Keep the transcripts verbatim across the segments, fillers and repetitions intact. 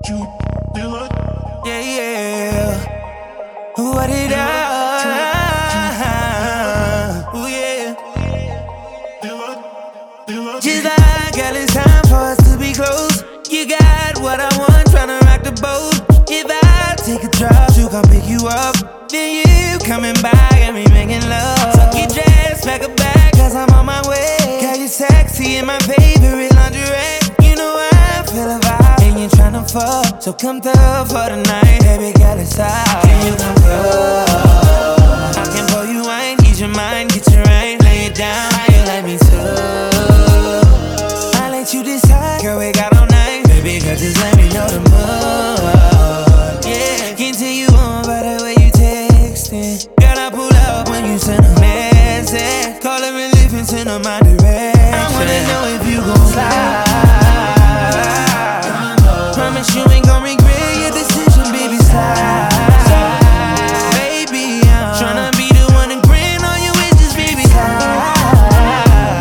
Yeah, yeah. What did I? Ooh, yeah. Just like, girl, it's time for us to be close. You got what I want, tryna rock the boat. If I take a drop to come pick you up, then you coming by, got me making love. So get dressed, pack a bag, cause I'm on my way. Got you sexy in my favorite lingerie. You know I feel a vibe, and you tryna fuck. So come through for the night, baby girl, it's out. Can you come through? I can pour you wine, ease your mind, get you right, lay it down. How you like me too? I let you decide, girl, we got all night. Baby girl, just let me know the mood. Yeah, can't tell you on by the way you texting. Girl, I pull up when you send a message. Call it relief and send on my direction. I wanna know if you gon' slide. Promise you ain't gon' regret your decision, baby, slide. Baby, I'm tryna be the one to grant all your wishes, baby, slide.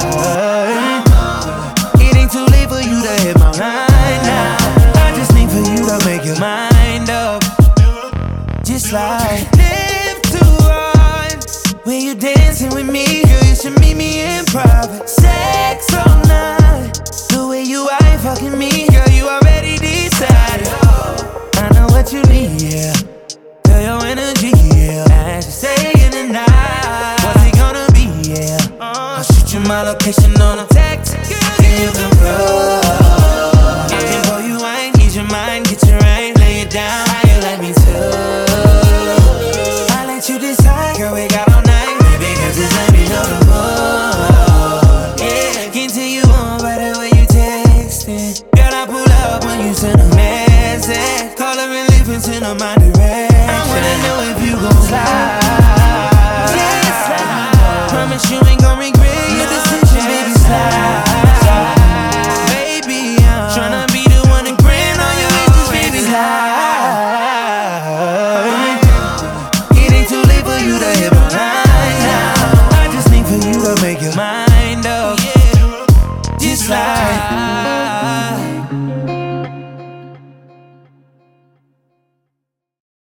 It ain't too late for you to hit my line now. I just need for you to make your mind up. Just like live too hard. When you dancing with me, girl, you should meet me in private. Sex all night. The way you ain't fucking me, girl, you already decided. I know what you need, yeah. Feel your energy, yeah. As you say in the night, what's it gonna be, yeah. I'll shoot you my location on a text. Can you come through? I can pour you wine, ease your mind, get you right, lay it down. How you like me too? I let you decide, girl, we got all night. Baby, girl, just let me know the mood. Yeah, can't tell you on by the way you texting. Girl, I pull up when you send a message. Call it relief and send on my direction. I wanna know if you gon' slide. Yeah, slide. Promise you